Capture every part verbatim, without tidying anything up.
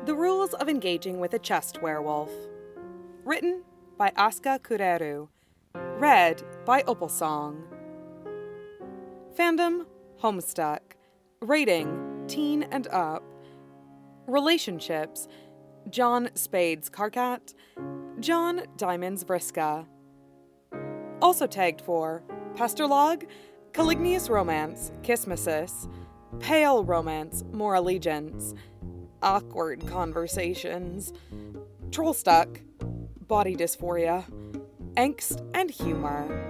The Rules of Engaging with a Chest Werewolf. Written by Aska Kureru. Read by Opalsong. Fandom, Homestuck. Rating, teen and up. Relationships, John Spades Karkat, John Diamonds Vriska. Also tagged for Pastorlog, Calignius Romance, Kismesis, Pale Romance, More Allegiance, Awkward Conversations, Trollstuck, Body Dysphoria, Angst and Humor.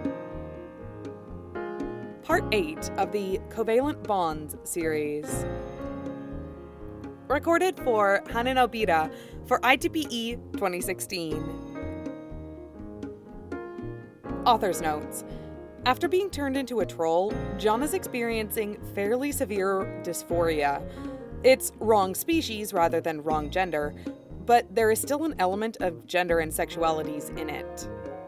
Part eight of the Covalent Bonds series. Recorded for Hanenobira for I T P E twenty sixteen. Author's notes. After being turned into a troll, John is experiencing fairly severe dysphoria. It's wrong species rather than wrong gender, but there is still an element of gender and sexualities in it.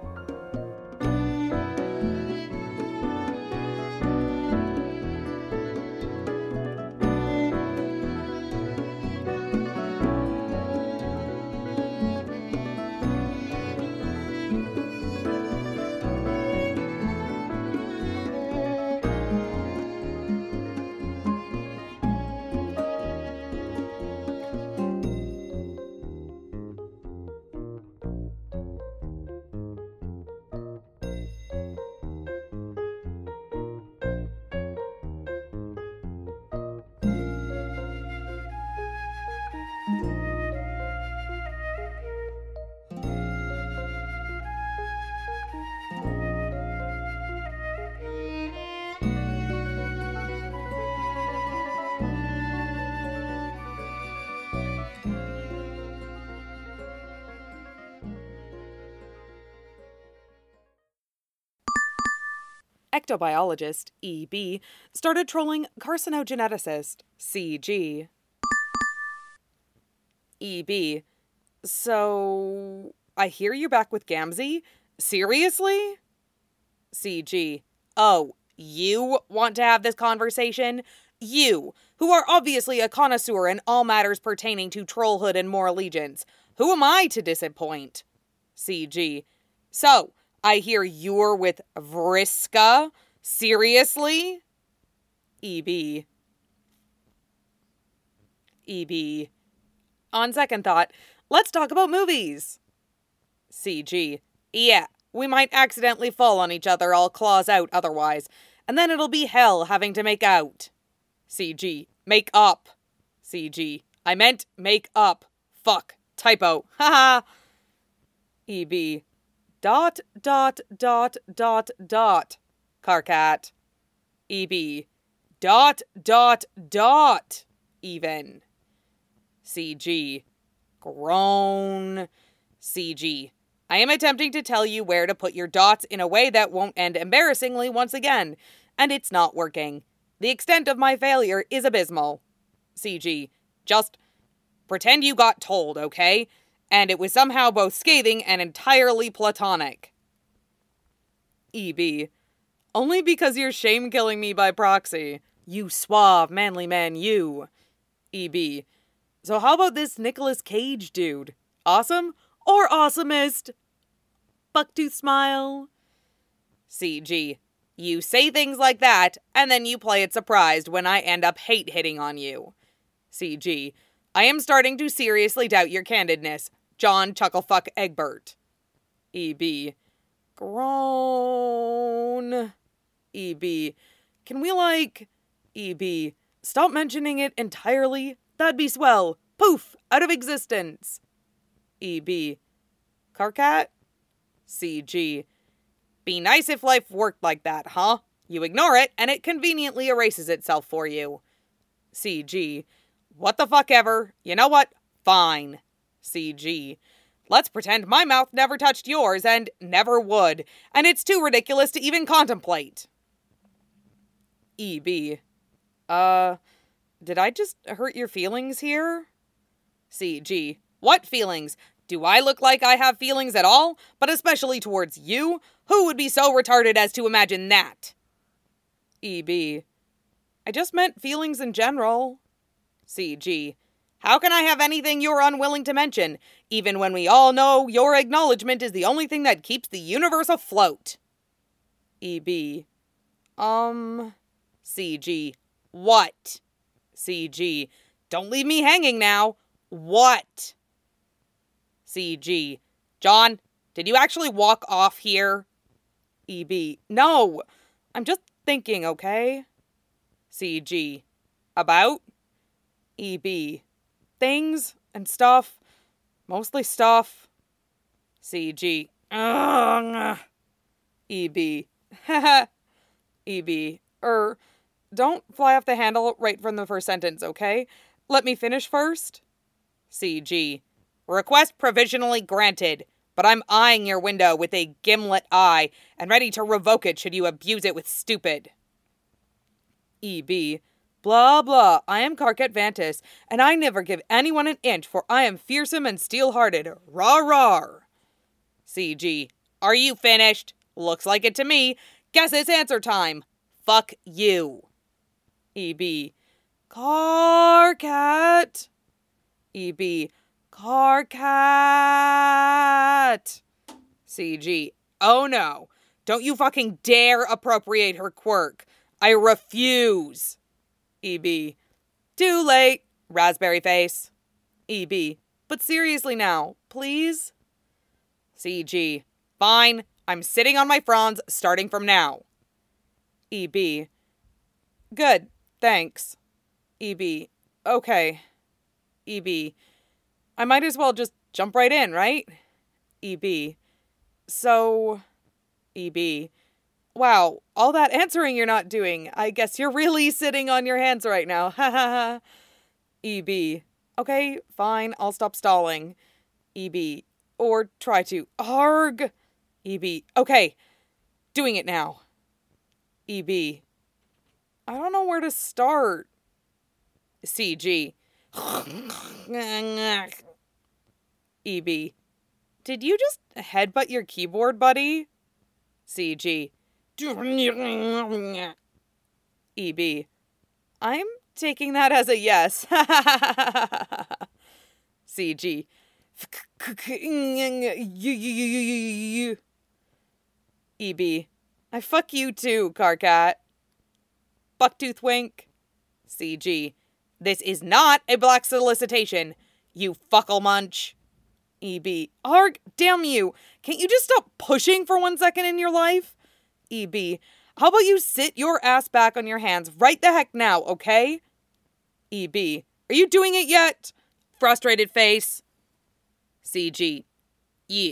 Ectobiologist, E B, started trolling carcinogeneticist, C G. E B. So, I hear you're back with Gamzee? Seriously? C G. Oh, you want to have this conversation? You, who are obviously a connoisseur in all matters pertaining to trollhood and more allegiance. Who am I to disappoint? C G. So, I hear you're with Vriska? Seriously? E B. E B. On second thought, let's talk about movies. C G. Yeah, we might accidentally fall on each other all claws out otherwise, and then it'll be hell having to make out. C G. Make up. C G. I meant make up. Fuck. Typo. Haha. E B. Dot, dot, dot, dot, dot. Karkat. E B. Dot, dot, dot. Even. C G. Groan. C G. I am attempting to tell you where to put your dots in a way that won't end embarrassingly once again, and it's not working. The extent of my failure is abysmal. C G. Just pretend you got told, okay? And it was somehow both scathing and entirely platonic. E B. Only because you're shame-killing me by proxy. You suave, manly man, you. E B. So how about this Nicolas Cage dude? Awesome or awesomest? Bucktooth smile. C G. You say things like that, and then you play it surprised when I end up hate-hitting on you. C G. I am starting to seriously doubt your candidness. John Chucklefuck Egbert. E B. Groan. E B. Can we, like... E B. Stop mentioning it entirely? That'd be swell. Poof! Out of existence. E B. Karkat? C G. Be nice if life worked like that, huh? You ignore it, and it conveniently erases itself for you. C G. What the fuck ever. You know what? Fine. C G. Let's pretend my mouth never touched yours and never would, and it's too ridiculous to even contemplate. E B. Uh, did I just hurt your feelings here? C G. What feelings? Do I look like I have feelings at all? But especially towards you? Who would be so retarded as to imagine that? E B. I just meant feelings in general. C G. How can I have anything you're unwilling to mention, even when we all know your acknowledgement is the only thing that keeps the universe afloat? E B. Um. C G. What? C G. Don't leave me hanging now. What? C G. John, did you actually walk off here? E B. No, I'm just thinking, okay? C G. About? E B. Things and stuff. Mostly stuff. C G. Ugh. E B. Haha. E B. Er, don't fly off the handle right from the first sentence, okay? Let me finish first. C G. Request provisionally granted, but I'm eyeing your window with a gimlet eye and ready to revoke it should you abuse it with stupid. E B. Blah, blah, I am Carcat Vantis, and I never give anyone an inch, for I am fearsome and steel-hearted. Rah, rah. C G. Are you finished? Looks like it to me. Guess it's answer time. Fuck you. E B. Carcat. E B. Carcat. C G. Oh no. Don't you fucking dare appropriate her quirk. I refuse. E B. Too late. Raspberry face. E B. But seriously now, please? C G. Fine. I'm sitting on my fronds starting from now. E B. Good. Thanks. E B. Okay. E B. I might as well just jump right in, right? E B. So... E B. Wow, all that answering you're not doing. I guess you're really sitting on your hands right now. Ha ha ha. E B. Okay, fine, I'll stop stalling. E B. Or try to. Arg. E B. Okay, doing it now. E B. I don't know where to start. C G. E B. Did you just headbutt your keyboard, buddy? C G. E B. I'm taking that as a yes. C G. E B. I fuck you too, Carcat. Bucktooth wink. C G. This is not a black solicitation, you fuckle munch. E B. Arg, damn you. Can't you just stop pushing for one second in your life? E B. How about you sit your ass back on your hands right the heck now, okay? E B. Are you doing it yet? Frustrated face. C G. Yeah.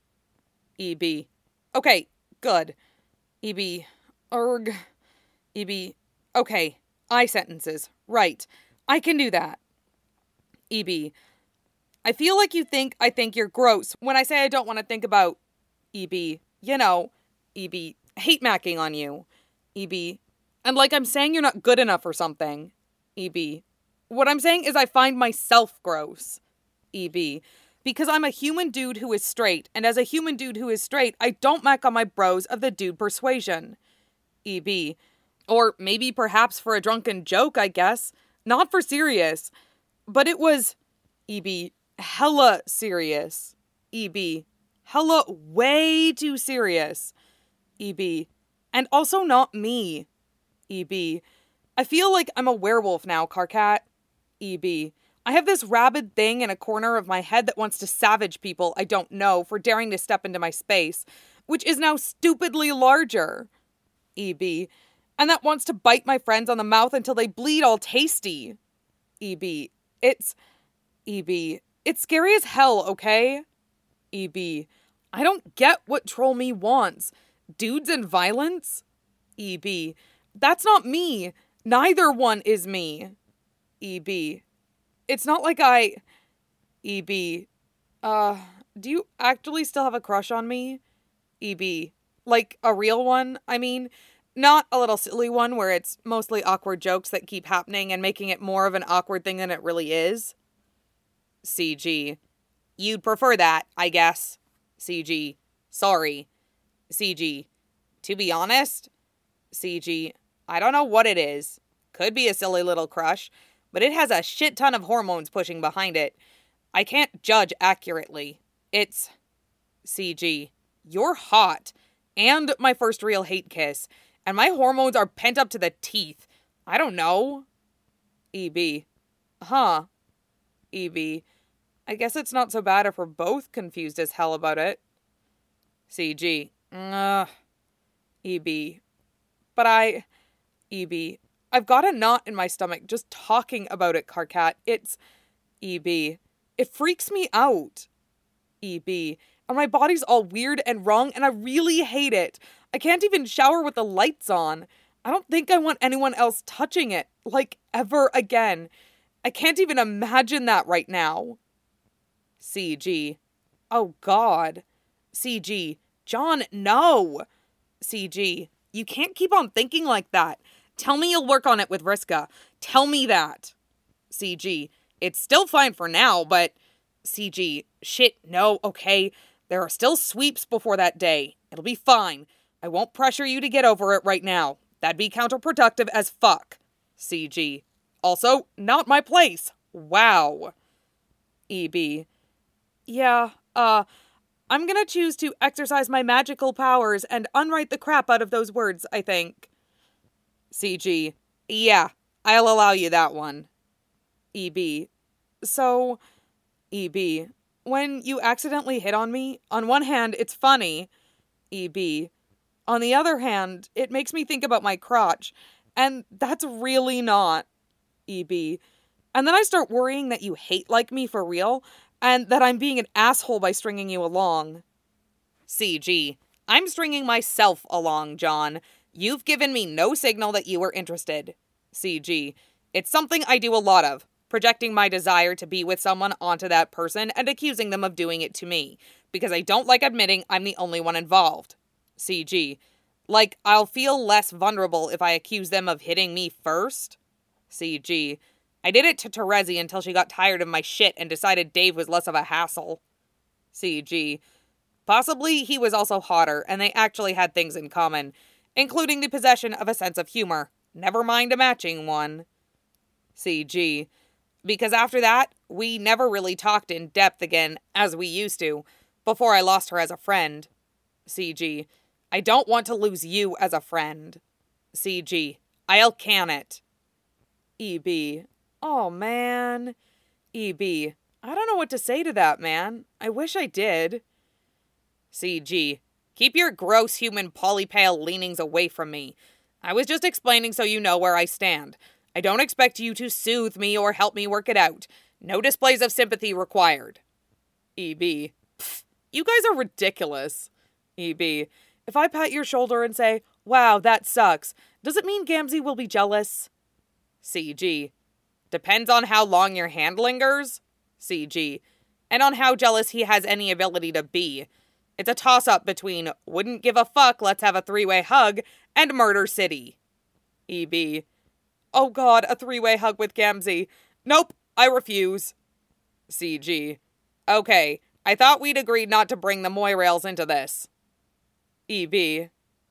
E B. Okay, good. E B. Erg. E B. Okay, I sentences. Right. I can do that. E B. I feel like you think I think you're gross when I say I don't want to think about. E B. You know. E B. Hate-macking on you. E B. And like I'm saying you're not good enough or something. E B. What I'm saying is I find myself gross. E B. Because I'm a human dude who is straight, and as a human dude who is straight, I don't mac on my bros of the dude persuasion. E B. Or maybe perhaps for a drunken joke, I guess. Not for serious. But it was... E B. Hella serious. E B. Hella way too serious. E B. And also not me. E B. I feel like I'm a werewolf now, Carcat. E B. I have this rabid thing in a corner of my head that wants to savage people I don't know for daring to step into my space, which is now stupidly larger. E B. And that wants to bite my friends on the mouth until they bleed all tasty. E B. It's... E B. It's scary as hell, okay? E B. I don't get what Troll Me wants. Dudes and violence? E B. That's not me. Neither one is me. E B. It's not like I... E B. Uh, do you actually still have a crush on me? E B. Like, a real one, I mean? Not a little silly one where it's mostly awkward jokes that keep happening and making it more of an awkward thing than it really is? C G. You'd prefer that, I guess. C G. Sorry. C G. To be honest? C G. I don't know what it is. Could be a silly little crush. but it has a shit ton of hormones pushing behind it. I can't judge accurately. It's... C G. You're hot. And my first real hate kiss. And my hormones are pent up to the teeth. I don't know. E B. Huh. E B. I guess it's not so bad if we're both confused as hell about it. C G. Ugh. E B. But I... E B. I've got a knot in my stomach just talking about it, Karkat. It's... E B. It freaks me out. E B. And my body's all weird and wrong, and I really hate it. I can't even shower with the lights on. I don't think I want anyone else touching it, like, ever again. I can't even imagine that right now. C G. Oh, God. C G. John, no. C G. You can't keep on thinking like that. Tell me you'll work on it with Vriska. Tell me that. C G. It's still fine for now, but... C G. Shit, no, okay. There are still sweeps before that day. It'll be fine. I won't pressure you to get over it right now. That'd be counterproductive as fuck. C G. Also, not my place. Wow. E B. Yeah, uh, I'm gonna choose to exercise my magical powers and unwrite the crap out of those words, I think. C G. Yeah, I'll allow you that one. E B. So... E B. When you accidentally hit on me, on one hand, it's funny. E B. On the other hand, it makes me think about my crotch. And that's really not. E B. And then I start worrying that you hate like me for real, and that I'm being an asshole by stringing you along. C G. I'm stringing myself along, John. You've given me no signal that you were interested. C G. It's something I do a lot of. Projecting my desire to be with someone onto that person and accusing them of doing it to me, because I don't like admitting I'm the only one involved. C G. Like, I'll feel less vulnerable if I accuse them of hitting me first. C G. I did it to Terezi until she got tired of my shit and decided Dave was less of a hassle. C G. Possibly he was also hotter, and they actually had things in common, including the possession of a sense of humor. Never mind a matching one. C G. Because after that, we never really talked in depth again, as we used to, before I lost her as a friend. C G. I don't want to lose you as a friend. C G. I'll can it. E B. Oh, man. E B. I don't know what to say to that, man. I wish I did. C G. Keep your gross human polypale leanings away from me. I was just explaining so you know where I stand. I don't expect you to soothe me or help me work it out. No displays of sympathy required. E B. Pfft, you guys are ridiculous. E B. If I pat your shoulder and say, wow, that sucks, does it mean Gamzee will be jealous? C G. Depends on how long your hand lingers. C G. And on how jealous he has any ability to be. It's a toss-up between wouldn't give a fuck, let's have a three-way hug, and Murder City. E B. Oh god, a three-way hug with Gamzee. Nope, I refuse. C G. Okay, I thought we'd agreed not to bring the Moirails into this. E B.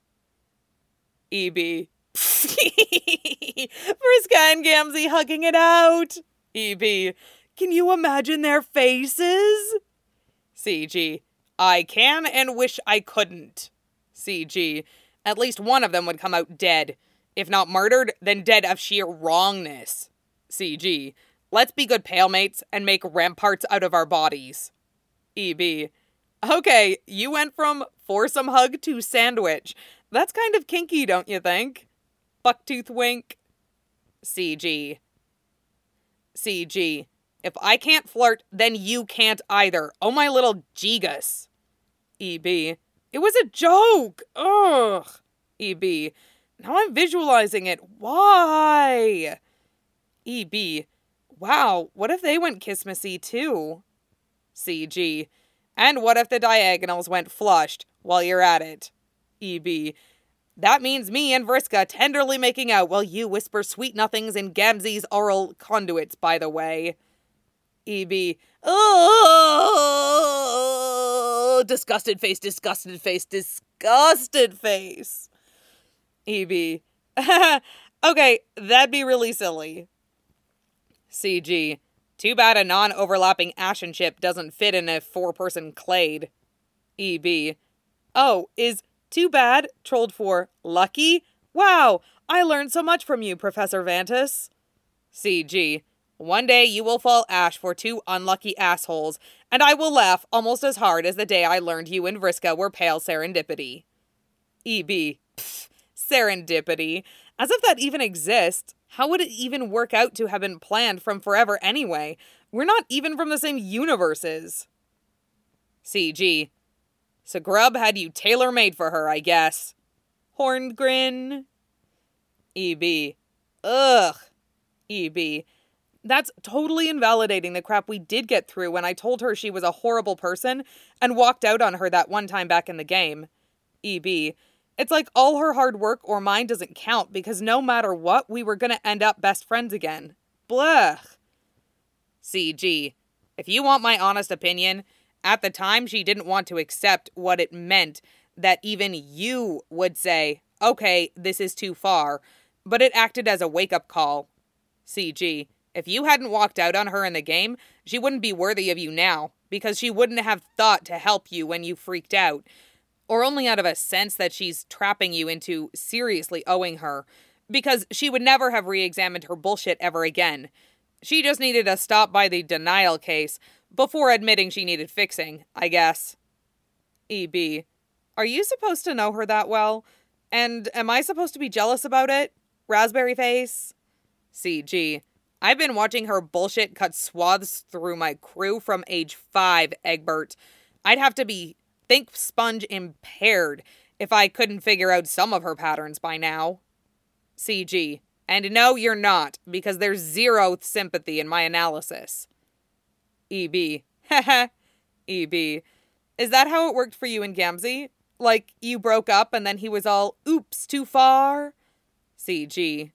E B. Vriska and Gamzee hugging it out. E B. Can you imagine their faces? C G. I can and wish I couldn't. C G. At least one of them would come out dead. If not murdered, then dead of sheer wrongness. C G. Let's be good palemates and make ramparts out of our bodies. E B. Okay, you went from foursome hug to sandwich. That's kind of kinky, don't you think? Bucktooth wink. C G. C G. If I can't flirt, then you can't either. Oh, my little Gigas. E B. It was a joke. Ugh. E B. Now I'm visualizing it. Why? E B. Wow, what if they went Kissmassy too? C G. And what if the diagonals went flushed while you're at it? E B. That means me and Vriska tenderly making out while you whisper sweet nothings in Gamzee's oral conduits, by the way. E B. Oh, disgusted face, disgusted face, disgusted face. E B. Okay, that'd be really silly. C G. Too bad a non-overlapping ashen ship doesn't fit in a four-person clade. E B. Oh, is too bad trolled for lucky? Wow, I learned so much from you, Professor Vantus. C G. One day you will fall ash for two unlucky assholes, and I will laugh almost as hard as the day I learned you and Vriska were pale serendipity. E B. Pfft, serendipity. As if that even exists. How would it even work out to have been planned from forever anyway? We're not even from the same universes. C G. So Grub had you tailor-made for her, I guess. Horned grin. E B. Ugh. E B. That's totally invalidating the crap we did get through when I told her she was a horrible person and walked out on her that one time back in the game. E B. It's like all her hard work or mine doesn't count because no matter what, we were gonna end up best friends again. Blech. C G. If you want my honest opinion, at the time she didn't want to accept what it meant that even you would say, okay, this is too far, but it acted as a wake-up call. C G. If you hadn't walked out on her in the game, she wouldn't be worthy of you now, because she wouldn't have thought to help you when you freaked out, or only out of a sense that she's trapping you into seriously owing her, because she would never have re-examined her bullshit ever again. She just needed to stop by the denial case before admitting she needed fixing, I guess. E B. Are you supposed to know her that well? And am I supposed to be jealous about it? Raspberry face? C G. I've been watching her bullshit cut swaths through my crew from age five, Egbert. I'd have to be think sponge impaired if I couldn't figure out some of her patterns by now. C G. And no, you're not, because there's zero sympathy in my analysis. E B. Heh E B. Is that how it worked for you and Gamzee? Like, you broke up and then he was all, oops, too far? C G.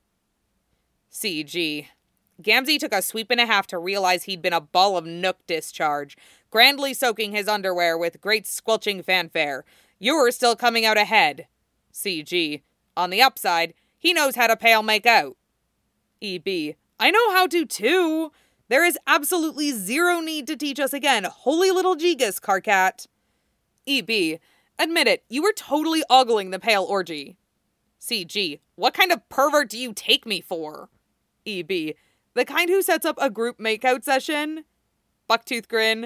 C G. Gamzee took a sweep and a half to realize he'd been a ball of nook discharge, grandly soaking his underwear with great squelching fanfare. You're still coming out ahead. C G. On the upside, he knows how to pale make out. E B. I know how to too. There is absolutely zero need to teach us again. Holy little Gigas, Karkat. E B. Admit it, you were totally ogling the pale orgy. C G. What kind of pervert do you take me for? E B. The kind who sets up a group makeout session? Bucktooth grin.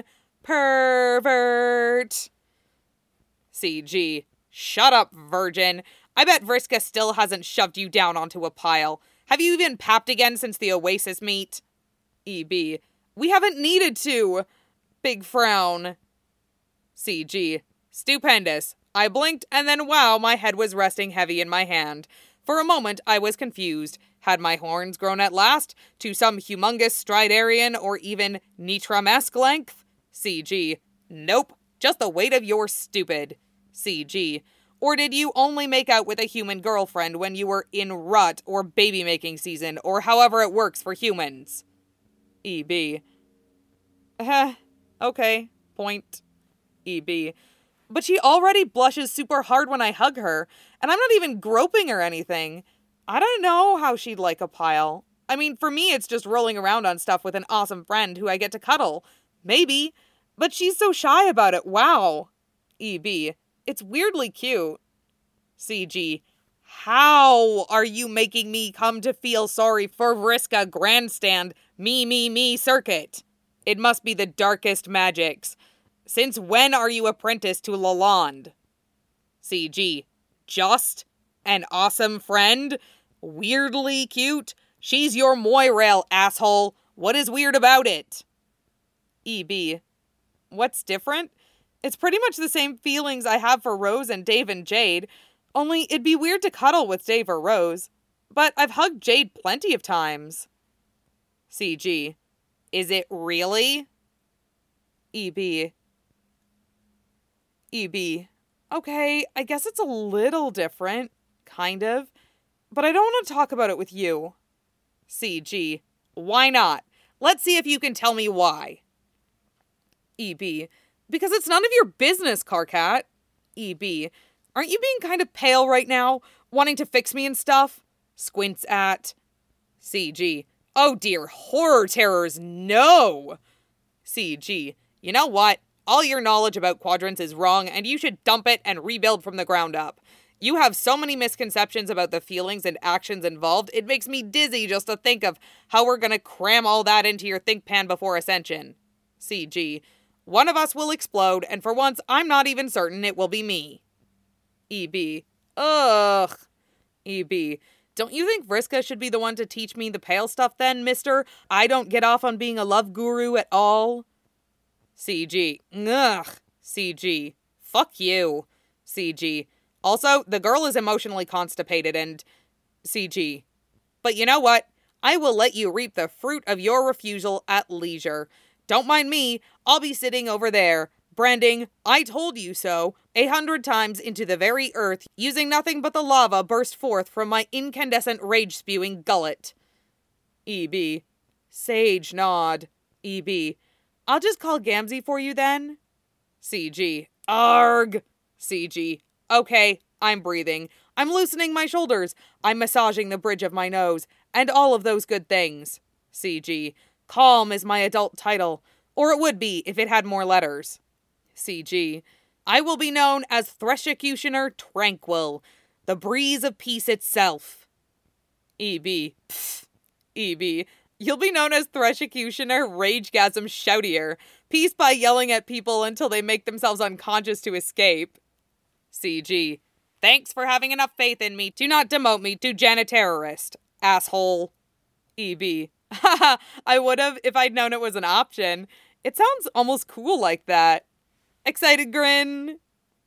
Pervert. C G. Shut up, virgin. I bet Vriska still hasn't shoved you down onto a pile. Have you even papped again since the Oasis meet? E B. We haven't needed to. Big frown. C G. Stupendous. I blinked and then wow, my head was resting heavy in my hand. For a moment I was confused. Had my horns grown at last to some humongous stridarian or even Nitram-esque length? C G. Nope. Just the weight of your stupid. C G. Or did you only make out with a human girlfriend when you were in rut or baby-making season or however it works for humans? E B. Eh, okay. Point. E B. But she already blushes super hard when I hug her, and I'm not even groping or anything. I don't know how she'd like a pile. I mean, for me, it's just rolling around on stuff with an awesome friend who I get to cuddle. Maybe. But she's so shy about it. Wow. E B. It's weirdly cute. C G. How are you making me come to feel sorry for Vriska grandstand me, me, me circuit? It must be the darkest magics. Since when are you apprenticed to Lalonde? C G. Just an awesome friend? Weirdly cute? She's your Moirail, asshole. What is weird about it? E B. What's different? It's pretty much the same feelings I have for Rose and Dave and Jade, only it'd be weird to cuddle with Dave or Rose. But I've hugged Jade plenty of times. C G. Is it really? E B. E B. Okay, I guess it's a little different. Kind of. But I don't want to talk about it with you. C G. Why not? Let's see if you can tell me why. E B. Because it's none of your business, Karkat. E B. Aren't you being kind of pale right now? Wanting to fix me and stuff? Squints at. C G. Oh dear, horror terrors, no! C G. You know what? All your knowledge about quadrants is wrong, and you should dump it and rebuild from the ground up. You have so many misconceptions about the feelings and actions involved, it makes me dizzy just to think of how we're gonna cram all that into your think pan before Ascension. C G. One of us will explode, and for once, I'm not even certain it will be me. E B. Ugh. E B. Don't you think Vriska should be the one to teach me the pale stuff then, mister? I don't get off on being a love guru at all. C G. Ugh. C G. Fuck you. C G. Also, the girl is emotionally constipated and... C G. But you know what? I will let you reap the fruit of your refusal at leisure. Don't mind me, I'll be sitting over there, branding, I told you so, a hundred times into the very earth, using nothing but the lava burst forth from my incandescent rage-spewing gullet. E B. Sage nod. E B. I'll just call Gamzee for you then. C G. Arg. C G. Okay, I'm breathing. I'm loosening my shoulders. I'm massaging the bridge of my nose. And all of those good things. C G. Calm is my adult title. Or it would be if it had more letters. C G. I will be known as Threshicutioner Tranquil, the breeze of peace itself. E B. Pfft. E B. You'll be known as Threshicutioner Ragegasm Shoutier, peace by yelling at people until they make themselves unconscious to escape. C G. Thanks for having enough faith in me to not demote me to janitorist, asshole. E B. Haha, I would have if I'd known it was an option. It sounds almost cool like that. Excited grin.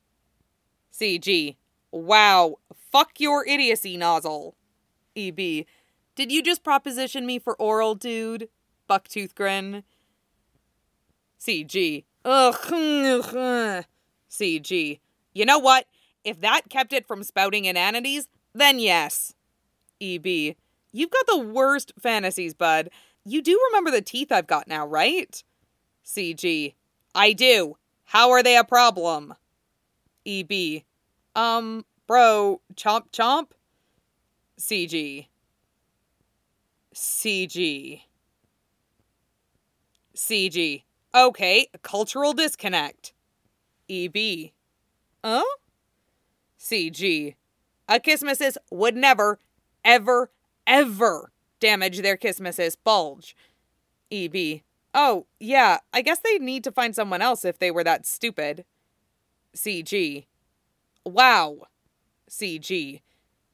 C G. Wow, fuck your idiocy nozzle. E B. Did you just proposition me for oral, dude? Bucktooth grin. C G. Ugh. C G. You know what? If that kept it from spouting inanities, then yes. E B. You've got the worst fantasies, bud. You do remember the teeth I've got now, right? C G. I do. How are they a problem? E B. Um, bro, chomp chomp? C G. C G. C G. Okay, cultural disconnect. E B. Huh? C G. A Kismesis would never, ever, ever damage their Kismesis bulge. E B. Oh, yeah, I guess they'd need to find someone else if they were that stupid. C G. Wow. C G.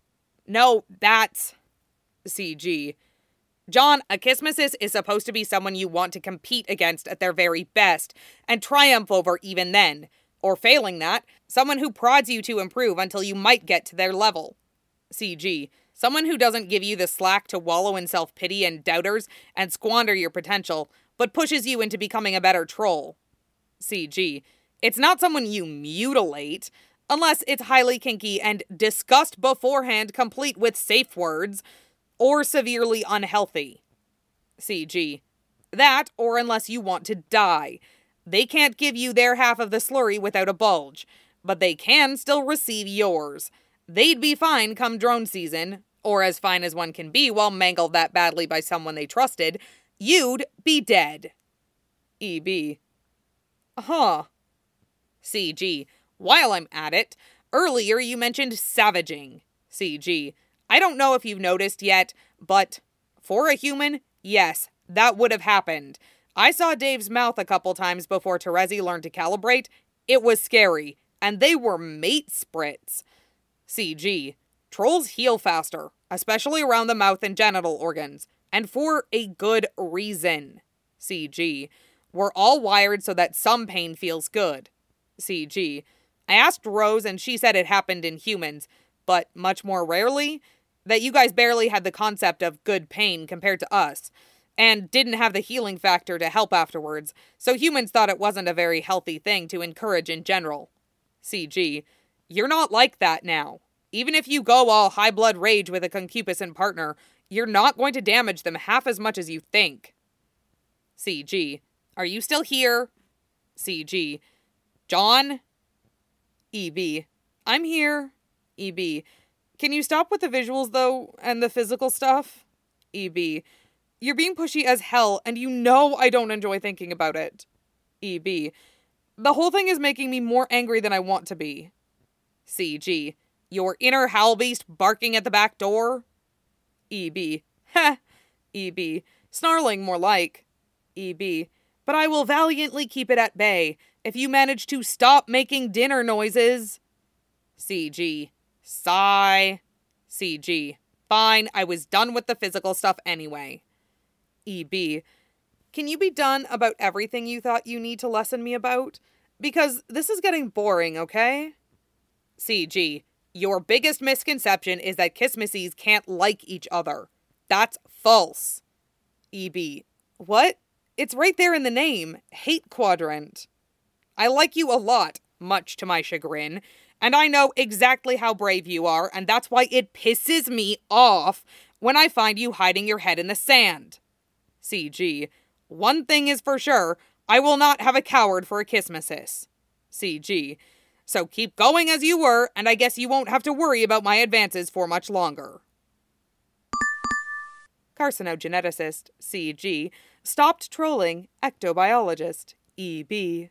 No, that's... C G. John, a Kismesis is supposed to be someone you want to compete against at their very best, and triumph over even then. Or failing that, someone who prods you to improve until you might get to their level. C G. Someone who doesn't give you the slack to wallow in self-pity and doubters and squander your potential, but pushes you into becoming a better troll. C G. It's not someone you mutilate, unless it's highly kinky and discussed beforehand complete with safe words, or severely unhealthy. C G. That, or unless you want to die. They can't give you their half of the slurry without a bulge, but they can still receive yours. They'd be fine come drone season, or as fine as one can be while mangled that badly by someone they trusted. You'd be dead. E B. Huh. C G. While I'm at it, earlier you mentioned savaging. C G. I don't know if you've noticed yet, but for a human, yes, that would have happened. I saw Dave's mouth a couple times before Terezi learned to calibrate. It was scary, and they were mate sprits. C G. Trolls heal faster, especially around the mouth and genital organs, and for a good reason. C G. We're all wired so that some pain feels good. C G. I asked Rose and she said it happened in humans, but much more rarely, that you guys barely had the concept of good pain compared to us, and didn't have the healing factor to help afterwards, so humans thought it wasn't a very healthy thing to encourage in general. C G. You're not like that now. Even if you go all high blood rage with a concupiscent partner, you're not going to damage them half as much as you think. C G. Are you still here? C G. John? E B. I'm here. E B. Can you stop with the visuals, though, and the physical stuff? E B. You're being pushy as hell, and you know I don't enjoy thinking about it. E B. The whole thing is making me more angry than I want to be. C G. Your inner howl beast barking at the back door? E B. Heh. E B. Snarling more like. E B. But I will valiantly keep it at bay if you manage to stop making dinner noises. C G. Sigh. C G. Fine, I was done with the physical stuff anyway. E B. Can you be done about everything you thought you need to lesson me about? Because this is getting boring, okay? C G. Your biggest misconception is that Kissmassies can't like each other. That's false. E B. What? It's right there in the name. Hate quadrant. I like you a lot, much to my chagrin, and I know exactly how brave you are, and that's why it pisses me off when I find you hiding your head in the sand. C G. One thing is for sure, I will not have a coward for a Kissmassis. C G. So keep going as you were, and I guess you won't have to worry about my advances for much longer. Carcinogeneticist, C G, stopped trolling ectobiologist, E B.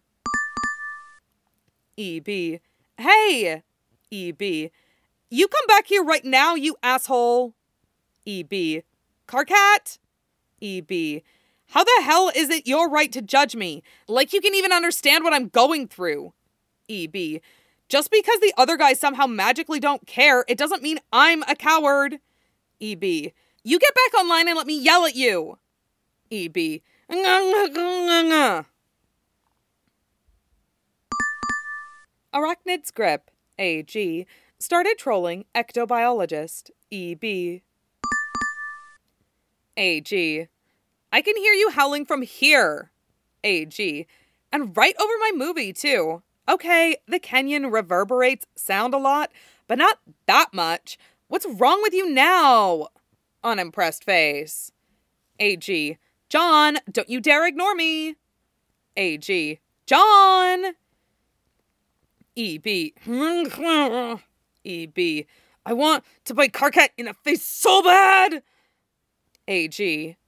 E B. Hey! E B. You come back here right now, you asshole! E B. Carcat? E B. How the hell is it your right to judge me? Like you can even understand what I'm going through. E B. Just because the other guys somehow magically don't care, it doesn't mean I'm a coward. E B. You get back online and let me yell at you. E B. Arachnid Script, A G, started trolling ectobiologist, E B. A G. I can hear you howling from here. A G. And right over my movie, too. Okay, the Kenyan reverberates sound a lot, but not that much. What's wrong with you now? Unimpressed face. A G. John, don't you dare ignore me. A G. John! E B. E B. I want to bite Carcat in the face so bad! A G.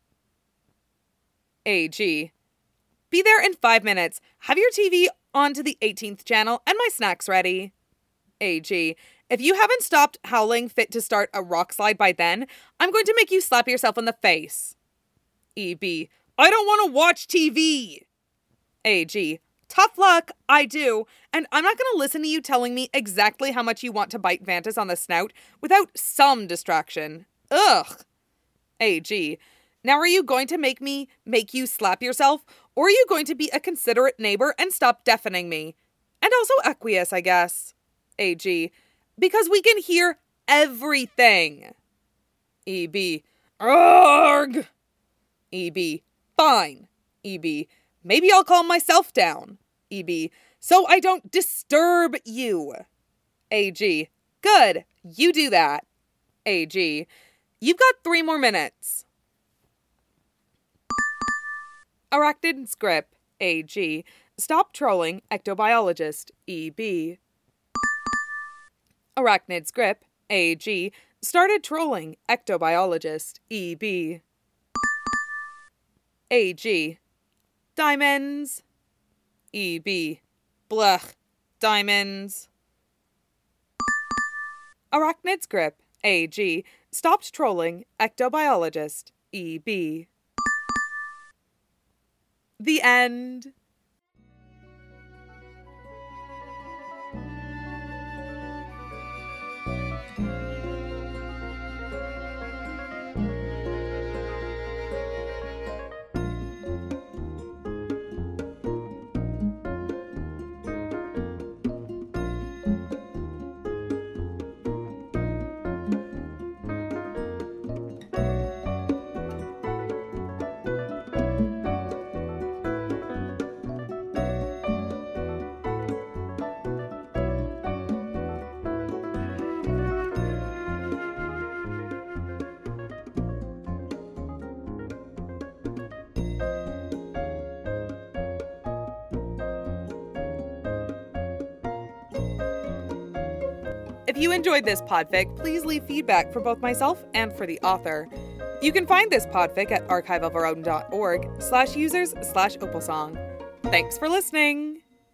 A G. Be there in five minutes. Have your T V on to the eighteenth channel and my snacks ready. A G. If you haven't stopped howling fit to start a rock slide by then, I'm going to make you slap yourself in the face. E B. I don't want to watch T V. A G. Tough luck, I do, and I'm not going to listen to you telling me exactly how much you want to bite Vantus on the snout without some distraction. Ugh. A G. Now are you going to make me make you slap yourself, or are you going to be a considerate neighbor and stop deafening me? And also Aqueous, I guess. A G. Because we can hear everything. E B. Arrgh. E B. Fine. E B. Maybe I'll calm myself down. E B. So I don't disturb you. A G. Good. You do that. A G. You've got three more minutes. Arachnid Script, A G. Stop trolling ectobiologist, E B. Arachnid Script, A G. Started trolling ectobiologist, E B. A G. Diamonds. E B. Blech. Diamonds. Arachnid Script, A G. Stopped trolling ectobiologist, E B. The end. If you enjoyed this podfic, please leave feedback for both myself and for the author. You can find this podfic at archive of our own dot org slash users slash opalsong. Thanks for listening!